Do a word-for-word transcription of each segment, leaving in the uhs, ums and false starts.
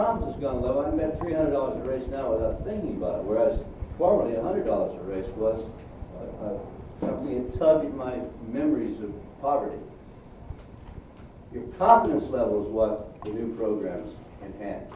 confidence has gone low, I can bet three hundred dollars a race now without thinking about it, whereas formerly one hundred dollars a race was uh, uh, something that tugged at my memories of poverty. Your confidence level is what the new programs enhance.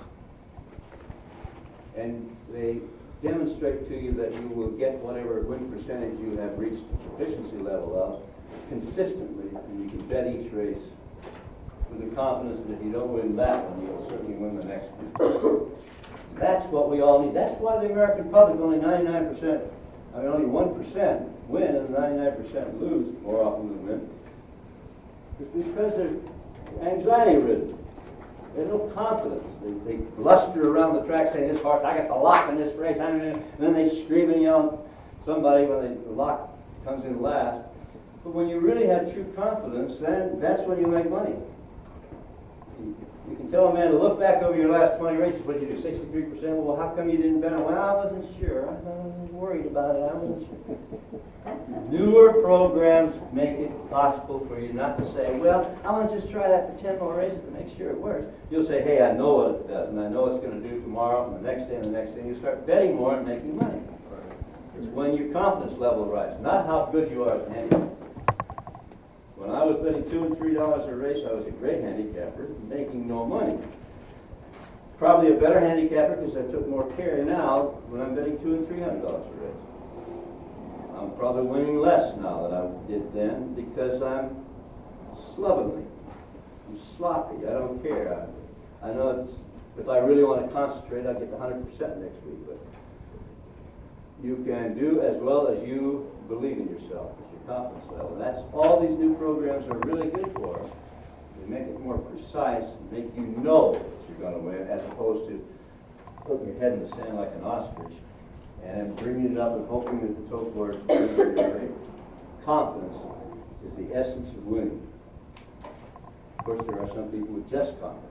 And they demonstrate to you that you will get whatever win percentage you have reached the proficiency level of consistently, and you can bet each race with the confidence that if you don't win that one, you'll certainly win the next one. That's what we all need. That's why the American public, only ninety-nine percent, I mean only one percent win and ninety-nine percent lose more often than win. It's because they're anxiety-ridden. They have no confidence. They, they bluster around the track saying, this horse, I got the lock in this race. I'm in. And then they scream and yell at somebody when they, the lock comes in last. But when you really have true confidence, then that's when you make money. You, you can tell a man to look back over your last twenty races. What did you do? sixty-three percent? Well, how come you didn't bet? Well, I wasn't sure. I was worried about it. I wasn't sure. Newer programs make it possible for you not to say, well, I want to just try that for ten more races to make sure it works. You'll say, hey, I know what it does, and I know it's going to do tomorrow, and the next day, and the next day. And you start betting more and making money. It's when your confidence level rises, not how good you are as a handicapper. When I was betting two and three dollars a race, I was a great handicapper, making no money. Probably a better handicapper because I took more care now when I'm betting two and three hundred dollars a race. I'm probably winning less now than I did then because I'm slovenly. I'm sloppy. I don't care. I, I know it's, if I really want to concentrate, I'll get one hundred percent next week. But you can do as well as you believe in yourself. It's your confidence level. And that's all these new programs are really good for. They make it more precise, make you know that you're going to win, as opposed to putting your head in the sand like an ostrich and bringing it up and hoping that the toe board is in your favor. Confidence is the essence of winning. Of course, there are some people with just confidence.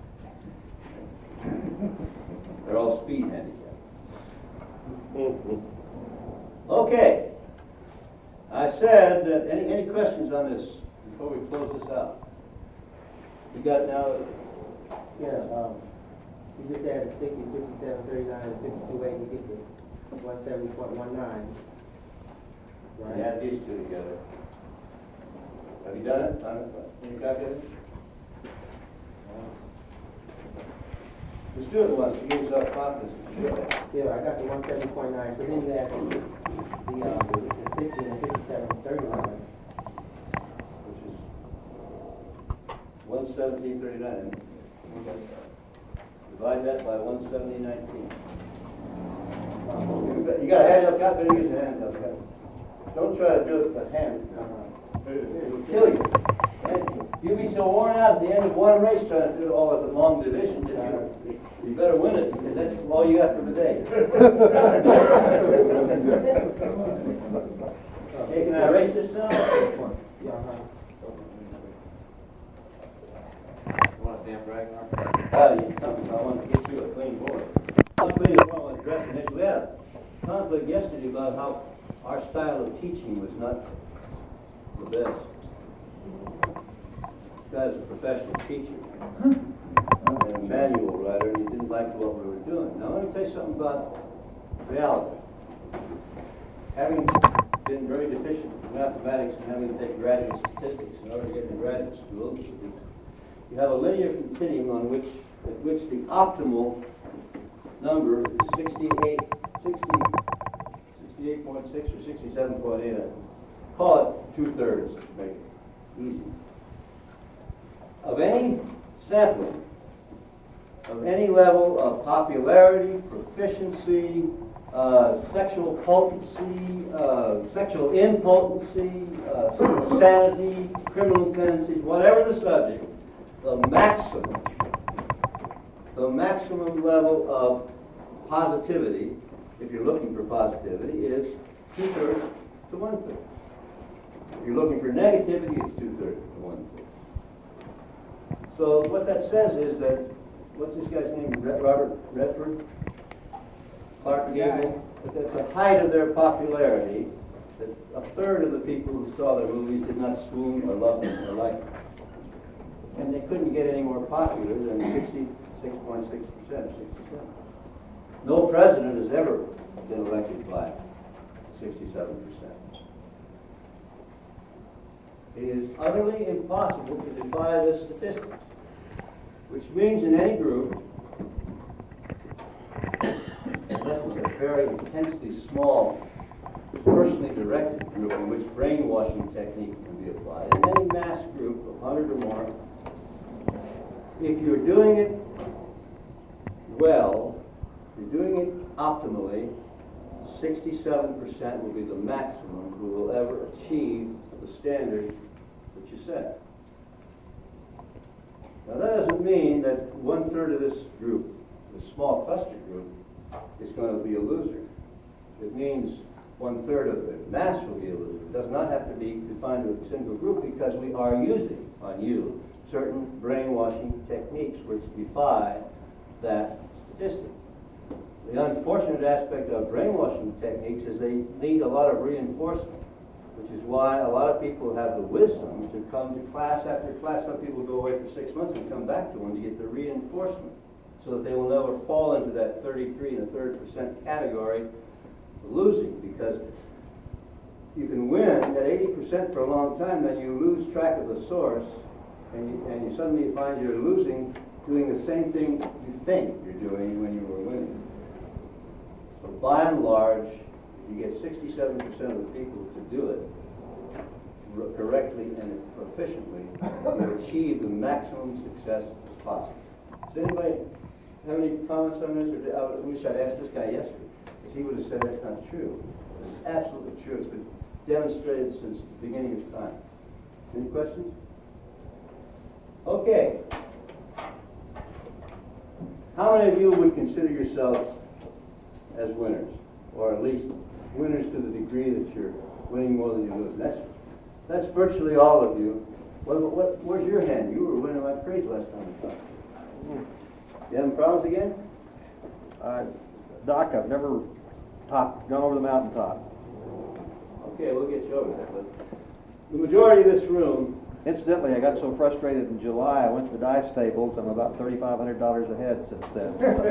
They're all speed handicapped. Okay. I said that any any questions on this before we close this out? We got now. Yeah. Um, you just added sixty, fifty-seven, thirty-nine, and fifty-two eight. You get the one seventy point one nine. Right. You add these two together. Have you done it? Done it? Can you calculate it? Let's do it once. It gives us confidence. Yeah, I got the one seventy point nine. So then you add the, the, uh, the, the sixty and fifty-seven, thirty-nine. Which is one seventeen thirty-nine. Divide that by one seventy nineteen. You got a handheld calculator, use a handheld calculator. Don't try to do it with a hand. It'll kill you. And you'll be so worn out at the end of one race trying to do it all as a long division that you, you better win it, because that's all you got for the day. Hey, can I erase this now? Yeah, uh-huh. You want a damn drag mark? Howdy, something. I want to get you a clean board. I was clean as well. I addressed initially. We had a conflict yesterday about how our style of teaching was not the best. This guy's a professional teacher, and a manual writer, and he didn't like what we were doing. Now, let me tell you something about reality. Having been very deficient in mathematics and having to take graduate statistics in order to get into graduate school, you have a linear continuum on which, at which the optimal number is sixty-eight, sixty, sixty-eight point six or sixty-seven point eight. Call it two-thirds to make it easy. Of any sampling, of any level of popularity, proficiency, uh, sexual potency, uh, sexual impotency, uh, sanity, criminal tendencies, whatever the subject, the maximum, the maximum level of positivity, if you're looking for positivity, is two-thirds to one-third. If you're looking for negativity, it's two-thirds to one-third. So what that says is that, what's this guy's name? Robert Redford? Clark Gable? That at the height of their popularity, that a third of the people who saw their movies did not swoon or love them or like them. And they couldn't get any more popular than sixty, six point six percent, sixty-seven. No president has ever been elected by sixty-seven percent. It is utterly impossible to defy this statistic, which means in any group, unless it's a very intensely small, personally directed group in which brainwashing technique can be applied, in any mass group of one hundred or more, if you're doing it well, if you're doing it optimally, sixty-seven percent will be the maximum who will ever achieve the standard that you set. Now that doesn't mean that one-third of this group, this small cluster group, is going to be a loser. It means one-third of the mass will be a loser. It does not have to be confined to a single group because we are using on you certain brainwashing techniques which defy that statistic. The unfortunate aspect of brainwashing techniques is they need a lot of reinforcement, which is why a lot of people have the wisdom to come to class after class. Some people go away for six months and come back to one to get the reinforcement so that they will never fall into that thirty-three and a third percent category of losing, because you can win at eighty percent for a long time, then you lose track of the source, and you, and you suddenly find you're losing doing the same thing you think you're doing when you were winning. So by and large, you get sixty-seven percent of the people to do it correctly and proficiently, you achieve the maximum success as possible. Does anybody have any comments on this? Or I wish I'd asked this guy yesterday, because he would have said that's not true. It's absolutely true. It's been demonstrated since the beginning of time. Any questions? Okay. How many of you would consider yourselves as winners, or at least winners to the degree that you're winning more than you lose? That's that's virtually all of you. What, what, where's your hand? You were winning like crazy last time we talked. You having problems again? Uh, Doc, I've never top, gone over the mountaintop. Okay, we'll get you over there. But the majority of this room. Incidentally, I got so frustrated in July, I went to the dice tables. I'm about thirty-five hundred dollars ahead since then.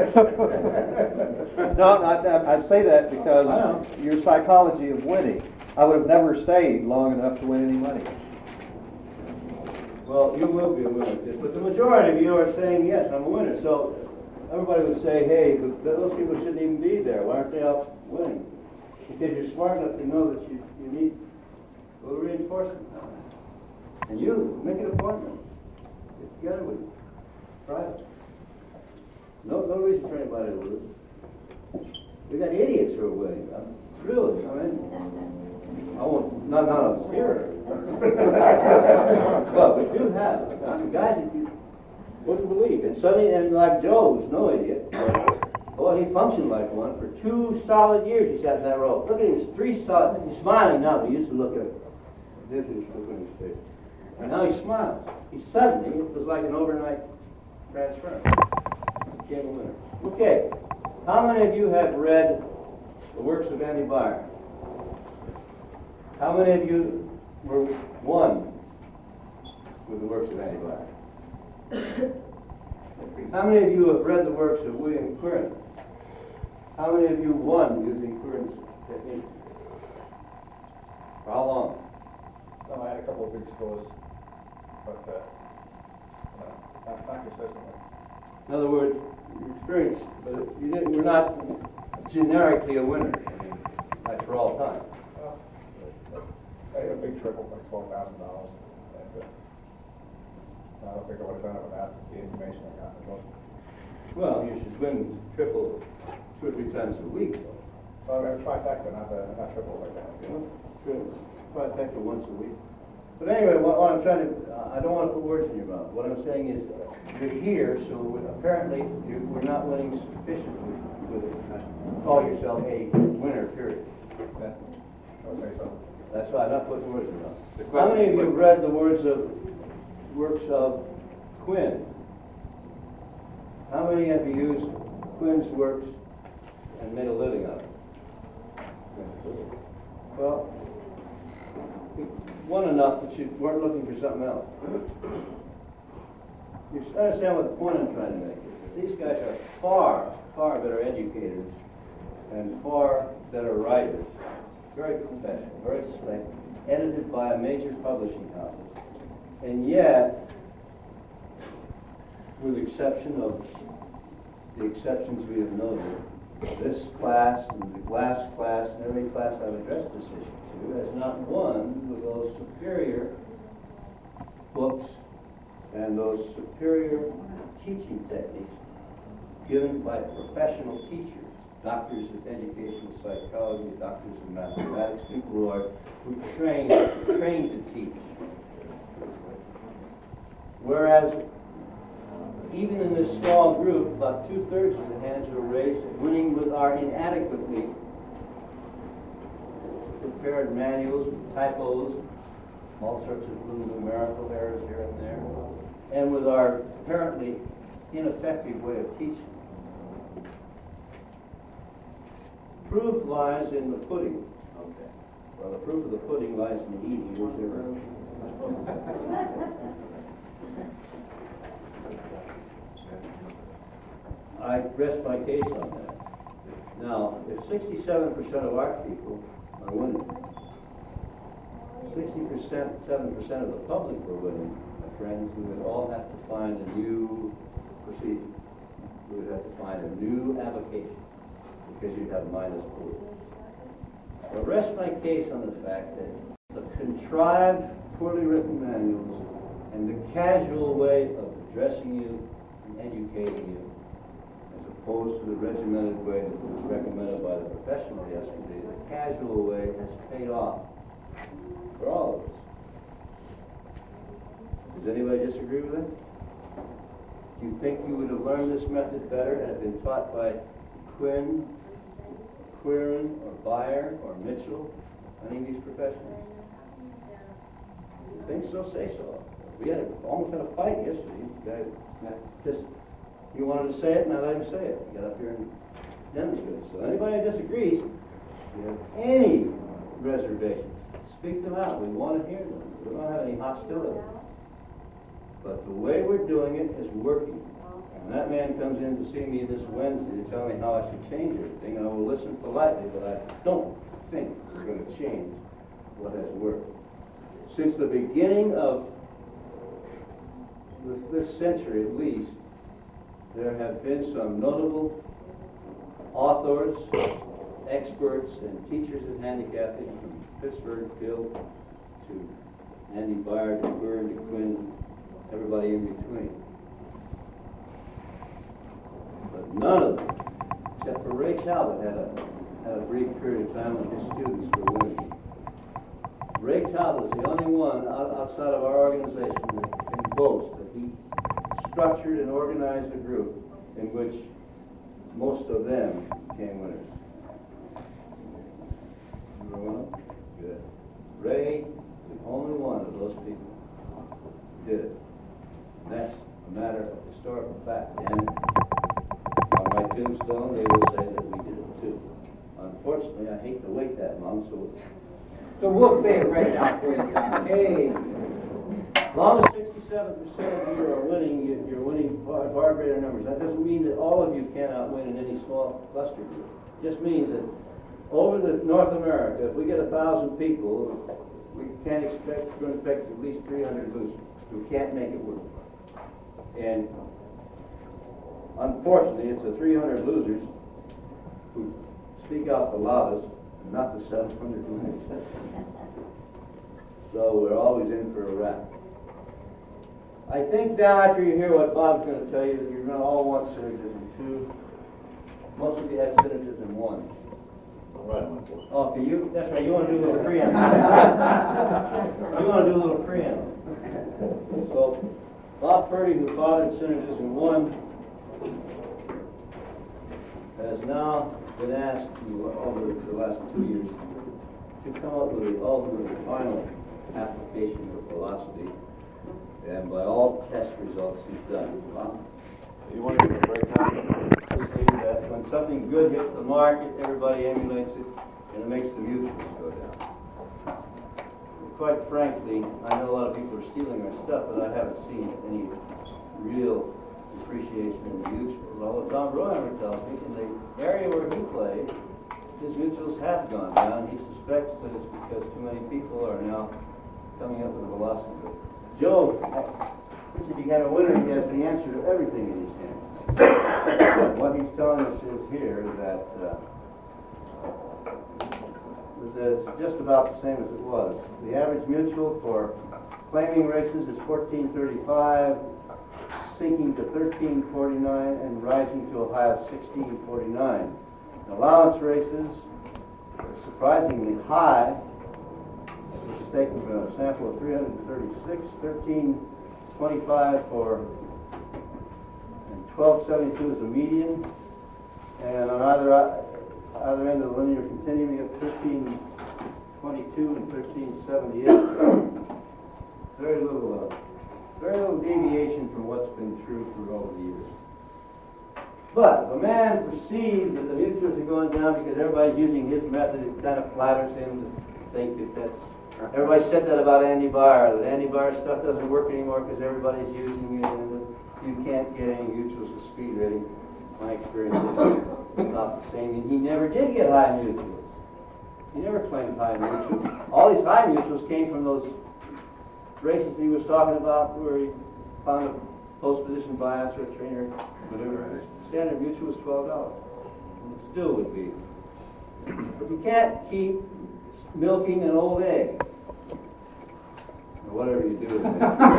No, I, I'd say that because your psychology of winning. I would have never stayed long enough to win any money. Well, you will be a winner, but the majority of you are saying, yes, I'm a winner. So everybody would say, hey, those people shouldn't even be there. Why aren't they out winning? Because you're smart enough to know that you, you need a little reinforcement. And you, make an appointment. Get together with you. Try it. No, no reason for anybody to lose. We got idiots who are winning. I'm thrilled. I mean, I won't, not none of us here. Well, we do have some guys that you wouldn't believe. And suddenly, and like Joe, who's no idiot, well, he functioned like one for two solid years. He sat in that row. Look at him, three solid. He's smiling now, but he used to look at this is look at his face. And now he smiles. He suddenly, it was like an overnight transfer. Became a winner. Okay. How many of you have read the works of Andy Byer? How many of you were won with the works of Andy Byer? How many of you have read the works of William Quirn? How many of you won using Quirn's technique? For how long? No, I had a couple of big scores, but uh, uh, not, not consistently. In other words, you experienced, but you didn't, you're not generically a winner. I mean, like for all time. Uh, I had a big triple, like twelve thousand dollars. And uh, I don't think I would have done it without the information I got in the book. Well, you should win triple two or three times a week. So I'm going to try trifecta, not, uh, not triple like that. You know? Sure. Trifecta once a week. But anyway, what, what I'm trying to, uh, I don't want to put words in your mouth. What I'm saying is, you're here, so apparently you, we're not winning sufficiently with it. Call yourself a winner, period. Okay. I would say so. That's why I'm not putting words in your mouth. How many of you have read the words of works of Quinn? How many have you used Quinn's works and made a living out of it? Well, one enough that you weren't looking for something else. You understand what the point I'm trying to make is? these guys are far, far better educators and far better writers. Very professional, very slick, edited by a major publishing house. And yet, with the exception of the exceptions we have noted, this class and the last class and every class I've addressed this issue to has not one with those superior books and those superior teaching techniques given by professional teachers, doctors of educational psychology, doctors of mathematics, people who are who train trained to teach. Whereas even in this small group, about two-thirds of the hands are raised, winning with our inadequately prepared manuals with typos, all sorts of little numerical errors here and there, and with our apparently ineffective way of teaching. Proof lies in the pudding. Okay. Well, the proof of the pudding lies in the eating, isn't it? I rest my case on that. Now, if sixty-seven percent of our people are winning, sixty percent, seven percent of the public were winning, my friends, we would all have to find a new procedure. We would have to find a new avocation, because you'd have minus four. I rest my case on the fact that the contrived, poorly written manuals and the casual way of addressing you and educating you, as opposed to the regimented way that was recommended by the professional yesterday, the casual way has paid off for all of us. Does anybody disagree with it? Do you think you would have learned this method better had it been taught by Quinn, Quirin, or Bayer, or Mitchell, any of these professionals? If you think so, say so. We had a, almost had a fight yesterday. You guys, just, you wanted to say it, and I let him say it. He got up here and demonstrated. So anybody who disagrees, if you have any reservations, speak them out. We want to hear them. We don't have any hostility. But the way we're doing it is working. And that man comes in to see me this Wednesday to tell me how I should change everything, and I will listen politely, but I don't think it's going to change what has worked. Since the beginning of this, this century at least, there have been some notable authors, experts, and teachers in handicaping, from Pittsburgh Phil to Andy Bayer to Byrne to Quinn, everybody in between. But none of them, except for Ray Talbot, had a, had a brief period of time when his students were winning. Ray Talbot is the only one outside of our organization that can boast that he structured and organized a group in which most of them became winners. Number one? Good. Ray is the only one of those people who did it. And that's a matter of historical fact. And on my tombstone, they will say that we did it too. Unfortunately, I hate to wait that long, so So we'll say it right now for you, Tom. hey, as long as sixty-seven percent of you are winning, you- you're winning far, far greater numbers. That doesn't mean that all of you cannot win in any small cluster group. It just means that over the North America, if we get a thousand people, we can't expect, we're going to expect at least three hundred losers. We can't make it work. And unfortunately, it's the three hundred losers who speak out the loudest, and not the seven hundred winners. So we're always in for a wrap. I think now after you hear what Bob's going to tell you, that you're going to all want synergism too. Most of you have synergism one. Oh, for you? That's right. You want to do a little preamble. You want to do a little preamble. So, Bob Purdy, who fathered Synergism one, has now been asked to, over the last two years to come up with the ultimate and final application of philosophy, and by all test results he's done. Bob? You want to give a breakdown? That when something good hits the market, everybody emulates it, and it makes the mutuals go down. Quite frankly, I know a lot of people are stealing our stuff, but I haven't seen any real appreciation in the mutuals. Although Tom Broheimer tells me in the area where he plays, his mutuals have gone down. He suspects that it's because too many people are now coming up with a velocity rate. Joe, he said you got a winner, he has the answer to everything in his hand. What he's telling us is here that uh, that it's just about the same as it was. The average mutual for claiming races is fourteen thirty-five, sinking to thirteen forty-nine, and rising to a high of sixteen forty-nine. Allowance races are surprisingly high. This is taken from a sample of three hundred thirty-six, thirteen twenty-five for, and twelve seventy-two is a median. And on either either end of the linear continuum, you have thirteen twenty-two and thirteen seventy-eight. Very little, uh, very little deviation from what's been true for over the years. But if a man perceives that the mutuals are going down because everybody's using his method, it kind of flatters him to think that that's... Everybody said that about Andy Byer, that Andy Byer's stuff doesn't work anymore because everybody's using it, and that you can't get any mutuals with speed rating. My experience is not the same. And he never did get high mutuals. He never claimed high mutuals. All these high mutuals came from those races he was talking about where he found a post position bias or a trainer, whatever. Standard mutual was twelve dollars. And it still would be. But you can't keep milking an old egg. Or whatever you do with it.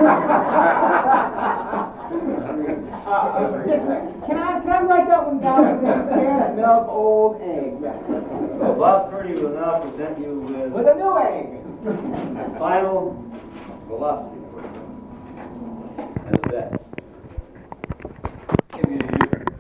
Can I, can I write that one down? Can't milk old egg. So Bob Purdy will now present you with, With a new egg. the final velocity equation. That's that. Give me a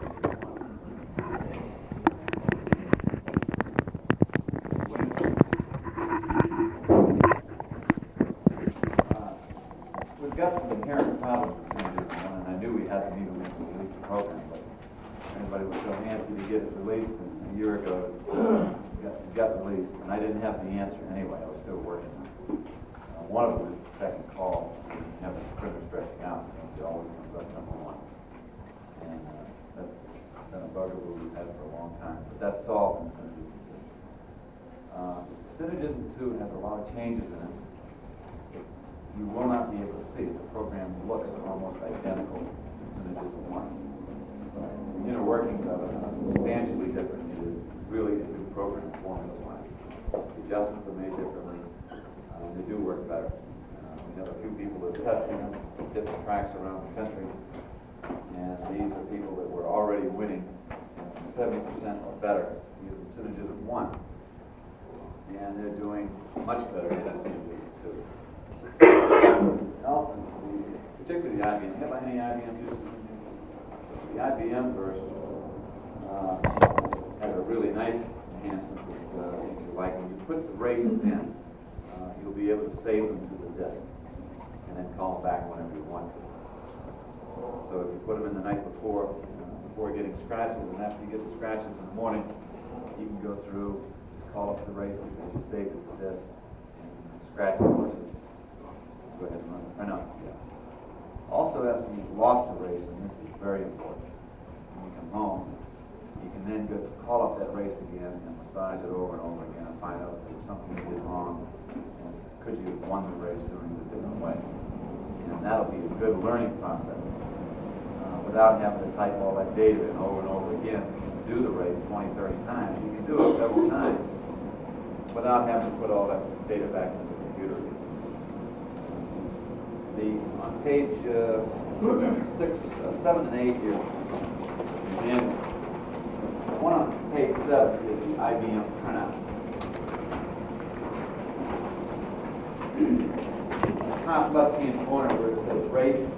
We've got some inherent problems with Synergism one, and I knew we had to even release the program, but everybody was so antsy to get it released, and a year ago it got, it got released, and I didn't have the answer anyway. I was still working on it. Uh, one of them was the second call, having the printer stretching out, because it always comes up number one. And uh, that's been a bugaboo we've had for a long time, but that's solved in Synergism two. Uh, Synergism two has a lot of changes in it. You will not be able to see it. The program looks almost identical to Synergism one. The inner workings of it are substantially different. It is really a new program formula-wise. The adjustments are made differently. Uh, they do work better. Uh, we have a few people that are testing them at different tracks around the country. And these are people that were already winning seventy percent or better using Synergism one. And they're doing much better than Synergism two. Also, particularly the I B M. Have any I B M users? The I B M version uh, has a really nice enhancement that, uh, if you like, when you put the races in, uh, you'll be able to save them to the disk and then call them back whenever you want to. So if you put them in the night before, uh, before getting scratches, and after you get the scratches in the morning, you can go through, just call up the races that you saved to the disk, and scratch the horses. Go ahead and run it. Or no, yeah. Also, after you've lost a race, and this is very important, when you come home, you can then go call up that race again and massage it over and over again and find out if there was something you did wrong, and could you have won the race doing it a different way. And that'll be a good learning process. Uh, without having to type all that data in over and over again, you can do the race twenty, thirty times. You can do it several times without having to put all that data back into the computer again. The, on page uh, six, uh, seven, and eight here, and the one on page seven is the I B M printout. On the top left-hand corner where it says race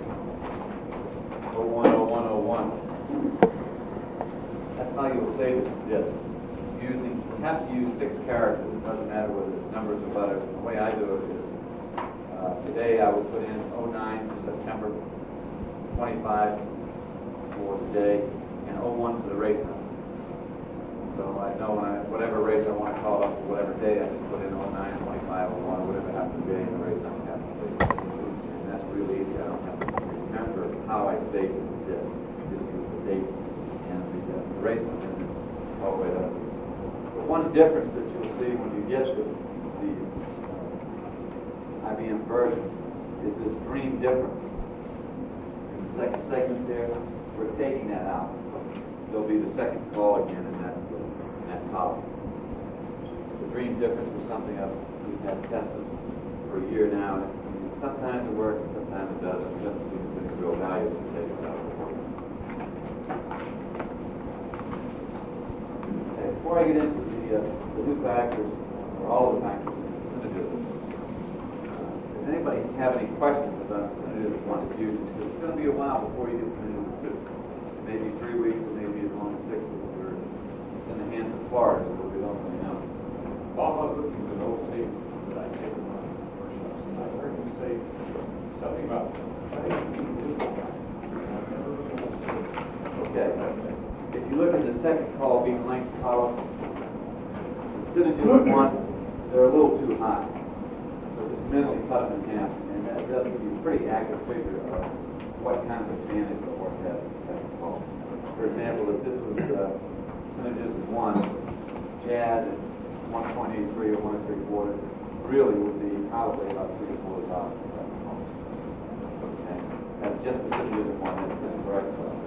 oh one oh one oh one, that's how you'll save it to disk. Using, you have to use six characters. It doesn't matter whether it's numbers or letters. And the way I do it is, Uh, today I would put in oh nine for September, twenty-five for the day, and oh one for the race number. So I know when I, whatever race I want to call up for whatever day, I just put in oh nine, twenty-five, oh one, whatever happens to be, and the race number happens to be. And that's real easy. I don't have to remember how how I state this, just use the date and the uh, race limit is all the way up. The one difference that you'll see when you get the, the uh, I B M version is this green difference. In the second segment there, we're taking that out. There'll be the second call again in that, uh, in that column. The green difference is something I've, we've had tested for a year now. And sometimes it works, and sometimes it doesn't. We haven't seen any real values to take it out. Okay, before I get into the, uh, the new factors, or all of the factors in synergism, uh, does anybody have any questions about synergism one and uses? Because it's going to be a while before you get synergism two. Maybe three weeks, or maybe as long as six weeks. Or it's in the hands of Florida, so we don't really know. While I was listening to the old statement that I gave in my workshops, I heard you say something about, I think, Okay. If you look at the second call being length column, synergism one, they're a little too high. So just mentally cut them in half, and that does give you a pretty accurate figure of what kind of advantage the horse has in the second call. For example, if this was uh, synergism one, Jazz at one point eight three or one and three quarters, really would be probably about three to four dollars in the second call. Okay. That's just the synergism one, that's the correct one.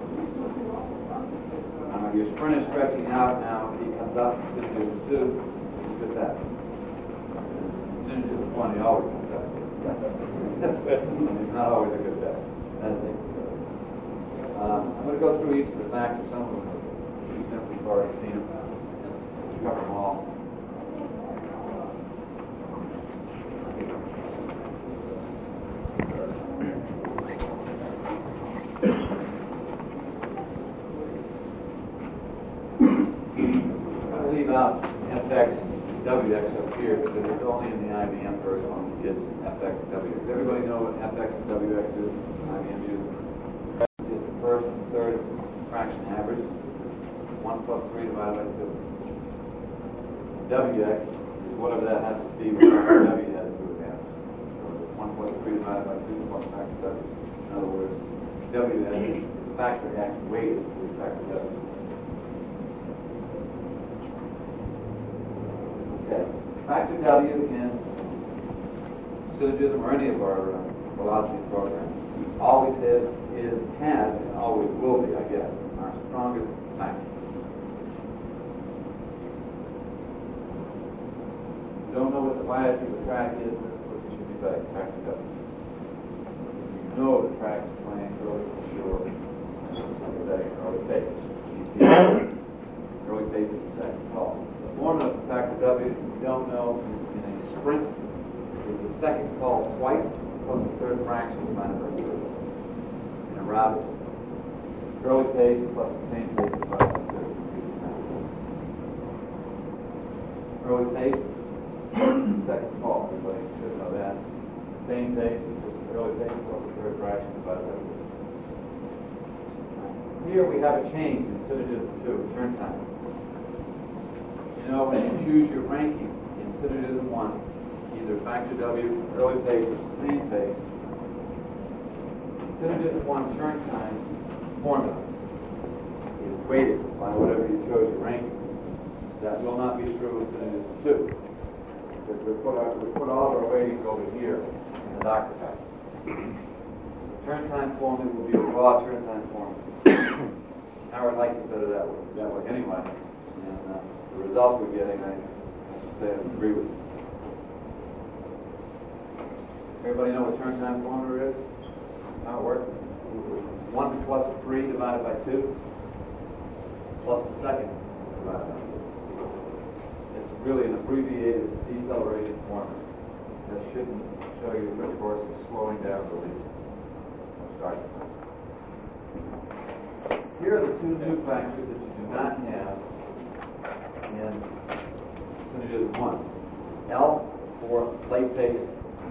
Uh, your sprint is stretching out now. If he comes up to synergism two, it's a good bet. Synergism one, he always comes up. It's not always a good bet. That's it. Um, I'm going to go through each of the factors. Some of them we've already seen them. Cover them all. I'll leave out F X, W X up here because it's only in the I B M version when you get F X and W X. Does everybody know what F X and W X is? I B M uses just the first and third fraction average. One plus three divided by two. W X is whatever that happens to be when W has to do with average. So one plus three divided by two plus factor W. In other words, W X is factor X weighted to factor W. Okay. Factor W in syllogism or any of our uh, velocity programs always has, is, has and always will be, I guess, our strongest factor. If you don't know what the bias of the track is, this is what you should be betting, factor W. You know the track is playing early for sure. You're betting early pace. Early pace is the second call. The formula for factor W, if you don't know, in a sprint, is the second call twice plus the third fraction divided by two. In a route, early pace plus the same pace divided by two. Early pace, second call, everybody should know that. Same pace is just the early pace plus the third fraction divided by two. Here we have a change in syllogism two, turn time. You know, when you choose your ranking in syllogism one, either factor W, early pace, or sustained pace, syllogism one turn time formula is weighted by whatever you chose your ranking. That will not be true in syllogism two. Because we put, our, we put all of our weightings over here in the doctor factor. The turn time formula will be a raw turn time formula. Howard likes it better that way, that way anyway. And uh, the result we're getting, I, I should say, I agree with. Everybody know what turn time formula is? How it works? One plus three divided by two plus the second divided by two. It's really an abbreviated deceleration formula. That shouldn't show you which horse is slowing down the least. Start. Here are the two new factors that you do not have in syllogism one. L for late pace.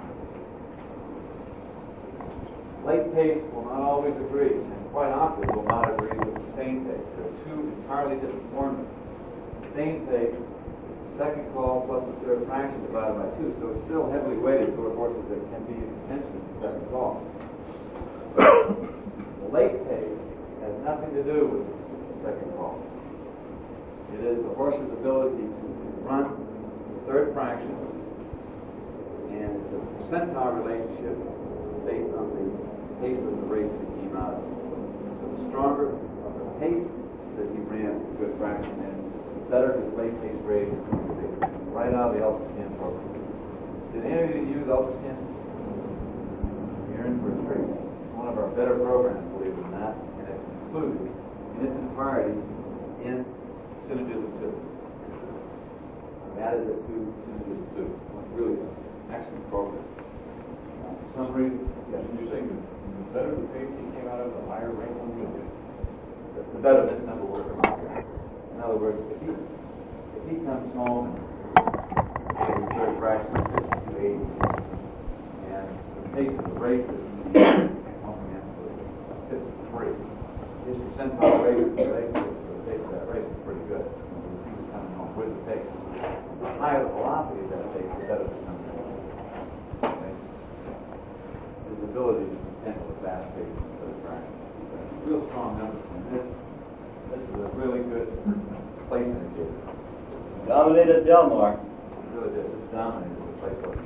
Late pace will not always agree, and quite often will not agree with sustained pace. They're two entirely different formulas. Sustained pace is the second call plus the third fraction divided by two, so it's still heavily weighted toward horses that can be in contention in the second call. The late pace has nothing to do with the second call. It is the horse's ability to, to run the third fraction, and it's a percentile relationship based on the pace of the race that he came out of. So the stronger of the pace that he ran a good fraction in, the better his late pace rate is going to be. Right out of the UltraScan program. Did any of you use UltraScan? You're in for a treat. One of our better programs, believe it or not, and it's included in its entirety in Synergism two. I've added it to Synergism two. It's really an excellent program. Uh, for some reason, yes, You're saying the better the pace he came out of, the higher rank one will get. that's the better this number will come out. In other words, if he, if he comes home and the third fraction of fifty-two eighty, and the pace of the race that he pumping in was fifty-three, his percentile rate of the race for the pace of that race was pretty good. He was coming home with the pace. The higher the velocity of that pace, the better the number. Okay? It's his ability to contend with a fast pace of the third fraction. Real strong numbers, and this this is a really good place indicator. Dominated Delmar. It really did. This dominated the place over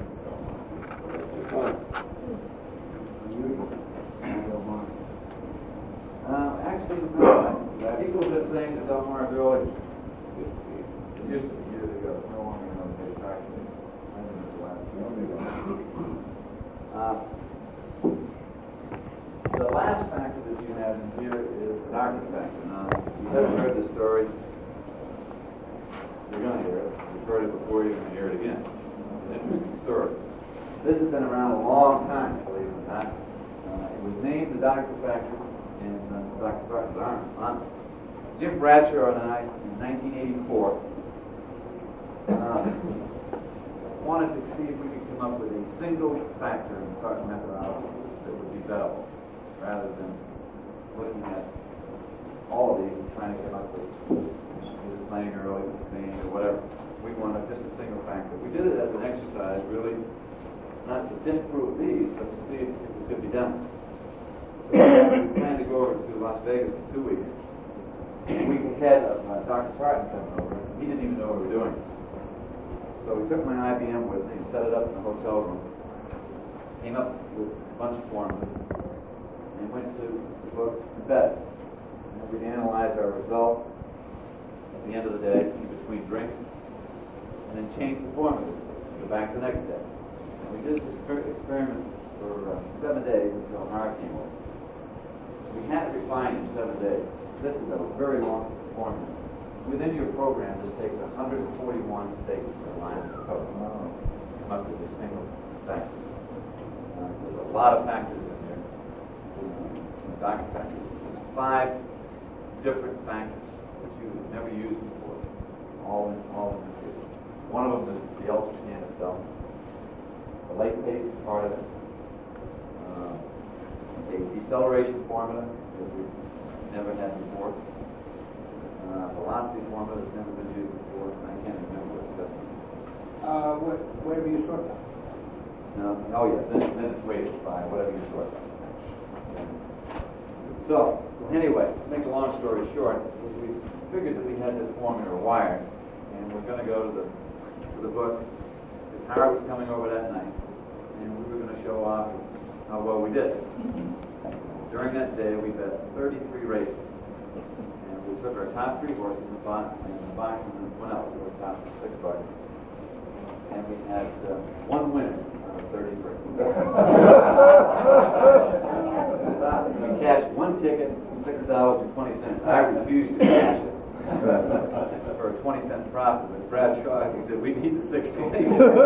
Uh, actually, no. Uh, people have been saying that Delmar Village, it used to be years ago, it's no longer known as actually. I think it's the last year. Uh, the last factor that you have in here is the darkness factor. Now, if you haven't heard the story, you're going to hear it. You've heard it before, you're going to hear it again. It's an interesting story. This has been around a long time, believe it or not. Uh, it was named the darkness factor in uh, Doctor Sarton's arm. Huh? Jim Bradshaw and I, in nineteen eighty-four, uh, wanted to see if we could come up with a single factor in Sarton methodology that would be bettable, rather than looking at all of these and trying to come up with either playing early, sustained, or whatever. We wanted just a single factor. We did it as an exercise, really, not to disprove these, but to see if it could be done. So we planned to go over to Las Vegas in two weeks. A week ahead of uh, Doctor Sarton coming over. He didn't even know what we were doing. So we took my I B M with me and set it up in the hotel room. Came up with a bunch of formulas and went to go to bed. And we'd analyze our results at the end of the day, in between drinks, and then change the formula. Go back the next day. And we did this experiment for uh, seven days until Hart came over. We had it refined in seven days. This is a very long formula. Within your program, this takes one hundred forty-one statements or lines of code to come up with this single factor. Uh, there's a lot of factors in there. Uh, doctor factors. There's five different factors which you've never used before. All in, all in the field. One of them is the UltraScan itself. The late pace is part of it. Uh, a deceleration formula that we've never had before. Uh, velocity formula that's never been used before. I can't remember what it does. Uh, what, whatever you short down. No, oh yeah, then, then it's weighted by whatever you sort. So, anyway, to make a long story short, we figured that we had this formula wired, and we're going to go to the to the book, because Howard was coming over that night, and we were going to show off how well we did. During that day, we bet thirty-three races, and we took our top three horses and bought and the box and went out, so we top six bucks, and we had uh, one winner out of thirty-three. We cashed one ticket, six dollars and twenty cents. I refused to cash it for a twenty cent profit. But Bradshaw, he said, "We need the six twenty."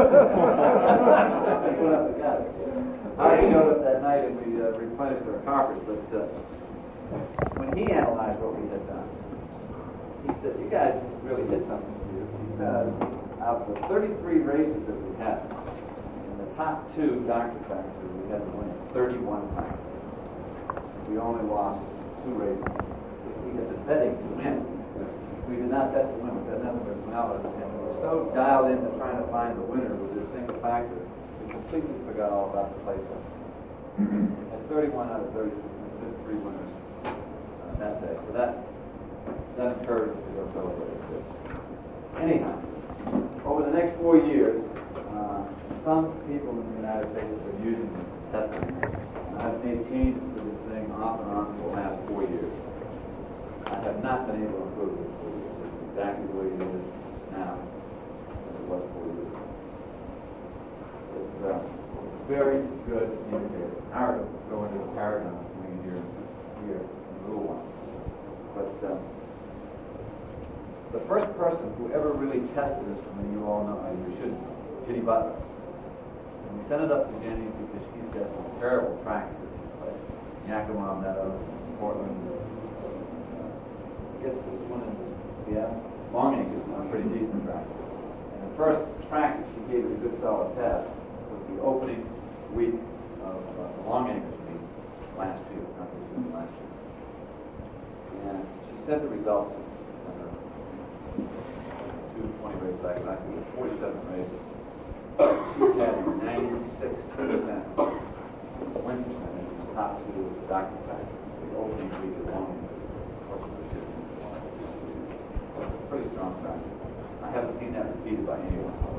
I showed up that night and we uh, replenished our coffers. But uh, when he analyzed what we had done, he said, "You guys really did something here. Because out of the thirty-three races that we had, in the top two doctor factors, we had to win thirty-one times. We only lost two races. We had the betting to win. We did not bet to win. We had nothing but knowledge. And we were so dialed into trying to find the winner with this single factor, we completely forgot all about the placement. At thirty-one out of thirty, been three winners uh, that day. So that that encourages to go celebrate it too. Anyhow, over the next four years, uh, some people in the United States are using this testing. I've made changes to this thing off and on for the last four years. I have not been able to improve it for years. It's exactly the way it is now as it was four years ago. It's a very good indicator. Our go into the paradigm between here here in a little while. But um, the first person who ever really tested this for me, you all know, you should know, Ginny Butler. And we sent it up to Jenny because she's got these terrible tracks that she plays. Yakima Meadows, Portland. Uh, I guess there's one in Seattle. Long Acres is a pretty decent track. And the first track that she gave it a good solid test was the opening week of uh, the Long Acres meet last year, not this year, last year. And she sent the results to her two twenty race cycle. I think it was forty-seven races. She had a ninety-six percent win percentage in the top two of the Doctor Factor. The opening week of Long Acres. Pretty strong track. I haven't seen that repeated by anyone.